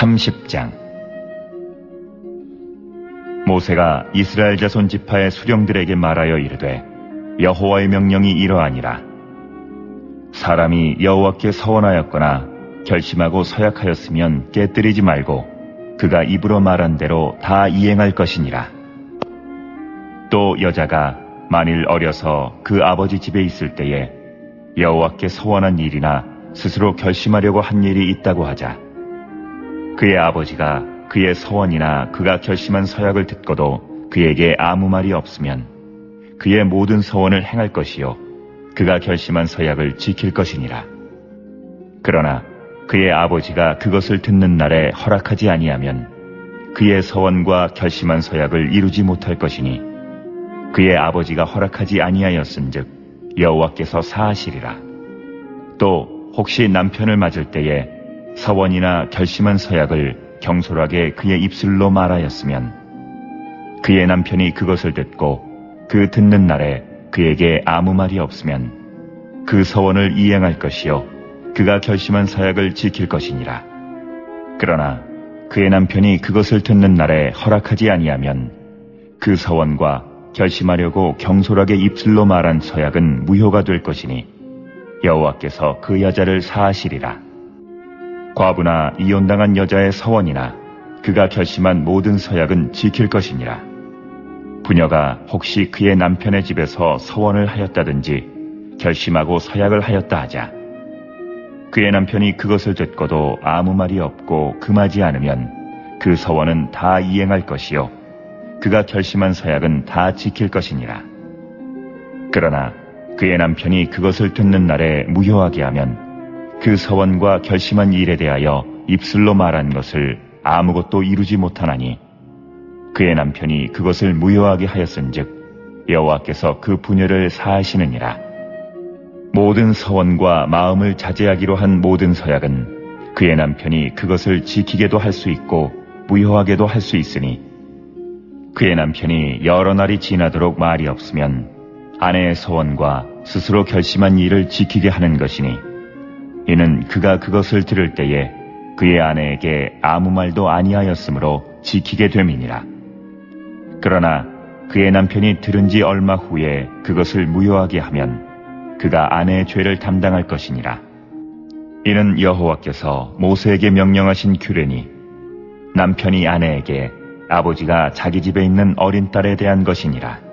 30장. 모세가 이스라엘 자손 지파의 수령들에게 말하여 이르되, 여호와의 명령이 이러하니라. 사람이 여호와께 서원하였거나 결심하고 서약하였으면 깨뜨리지 말고 그가 입으로 말한 대로 다 이행할 것이니라. 또 여자가 만일 어려서 그 아버지 집에 있을 때에 여호와께 서원한 일이나 스스로 결심하려고 한 일이 있다고 하자, 그의 아버지가 그의 서원이나 그가 결심한 서약을 듣고도 그에게 아무 말이 없으면 그의 모든 서원을 행할 것이요 그가 결심한 서약을 지킬 것이니라. 그러나 그의 아버지가 그것을 듣는 날에 허락하지 아니하면 그의 서원과 결심한 서약을 이루지 못할 것이니, 그의 아버지가 허락하지 아니하였은즉 여호와께서 사하시리라. 또 혹시 남편을 맞을 때에 서원이나 결심한 서약을 경솔하게 그의 입술로 말하였으면 그의 남편이 그것을 듣고 그 듣는 날에 그에게 아무 말이 없으면 그 서원을 이행할 것이요 그가 결심한 서약을 지킬 것이니라. 그러나 그의 남편이 그것을 듣는 날에 허락하지 아니하면 그 서원과 결심하려고 경솔하게 입술로 말한 서약은 무효가 될 것이니 여호와께서 그 여자를 사하시리라. 과부나 이혼당한 여자의 서원이나 그가 결심한 모든 서약은 지킬 것이니라. 부녀가 혹시 그의 남편의 집에서 서원을 하였다든지 결심하고 서약을 하였다 하자, 그의 남편이 그것을 듣고도 아무 말이 없고 금하지 않으면 그 서원은 다 이행할 것이요 그가 결심한 서약은 다 지킬 것이니라. 그러나 그의 남편이 그것을 듣는 날에 무효하게 하면 그 서원과 결심한 일에 대하여 입술로 말한 것을 아무것도 이루지 못하나니 그의 남편이 그것을 무효하게 하였은즉 여호와께서 그 부녀를 사하시느니라. 모든 서원과 마음을 자제하기로 한 모든 서약은 그의 남편이 그것을 지키게도 할 수 있고 무효하게도 할 수 있으니, 그의 남편이 여러 날이 지나도록 말이 없으면 아내의 서원과 스스로 결심한 일을 지키게 하는 것이니, 이는 그가 그것을 들을 때에 그의 아내에게 아무 말도 아니하였으므로 지키게 됨이니라. 그러나 그의 남편이 들은 지 얼마 후에 그것을 무효하게 하면 그가 아내의 죄를 담당할 것이니라. 이는 여호와께서 모세에게 명령하신 규례니, 남편이 아내에게 아버지가 자기 집에 있는 어린 딸에 대한 것이니라.